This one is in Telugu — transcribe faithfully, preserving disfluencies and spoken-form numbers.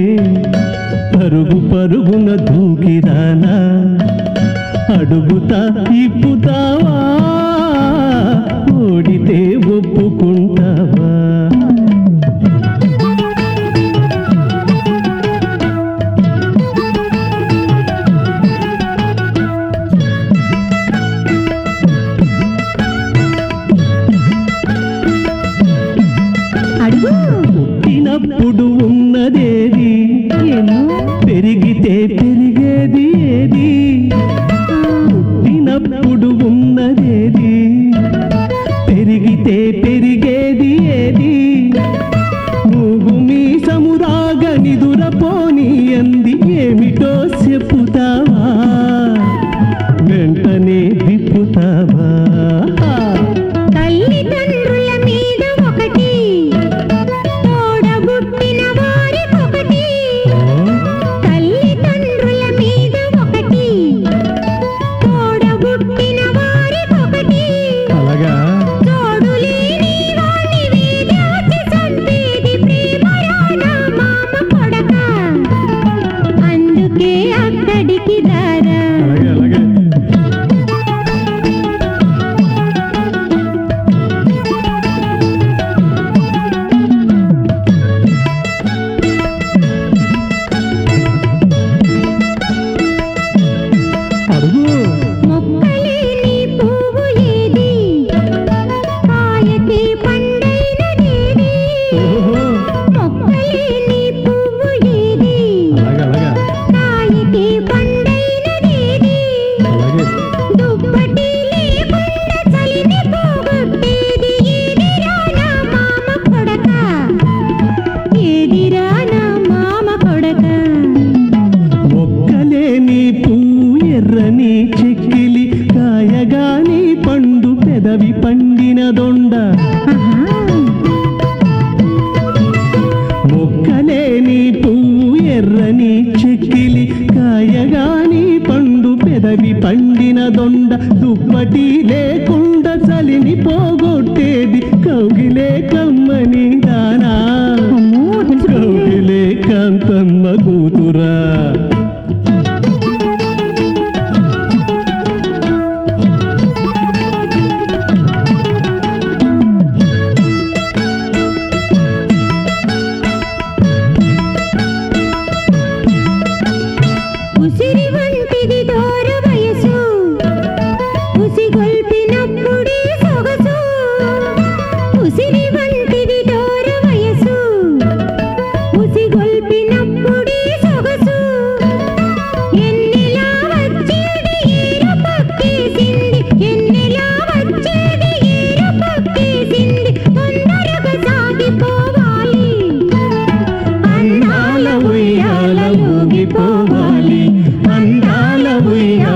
పరుగు పరుగున దూకిరానా అడుగుతా ఇప్పుతావా ఓడితే ఒప్పుకుంటావా పుట్టినప్పుడు ఉన్నదేది పెరిగితే పెరిగేది ఏది పుట్టినప్పుడు ఉన్నదేది పెరిగితే పెరిగేది ఏది మూగు మీసమురాగ నిదురపోని అంది ఏమిటో చెప్పుతావా వెంటనే విప్పుతావా చెక్కిలి కాయగాని పండు పెదవి పండిన దొండ మొక్కలేని పువ్వు ఎర్రని చెక్కిలి కాయగాని పండు పెదవి పండిన దొండ దుప్పటి లేకుండా చలిని పోగొట్టేది కౌగిలే కమ్మని దానా కౌగిలే కాంతమ్మ కూతురా ఉసిరి వంటిది దూర వయసు ఉసిగొల్పినప్పుడే సొగసు ఉసిరి వంటిది దూర వయసు ఉసిగొల్పినప్పుడే సొగసు ఎన్నెలా వచ్చేది ఏరు పక్కేసింది ఎన్నెలా వచ్చేది ఏరు పక్కేసింది తొందరగా సాగిపోవాలి అన్నాల ఉయ్యాల ఊగిపోవాలి అందాల ఉయ్యాల